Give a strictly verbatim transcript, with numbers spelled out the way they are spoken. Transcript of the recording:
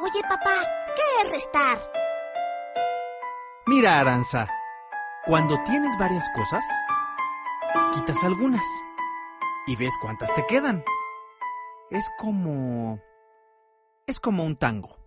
Oye, papá, ¿qué es restar? Mira, Aranza, cuando tienes varias cosas, quitas algunas y ves cuántas te quedan. Es como... es como un tango.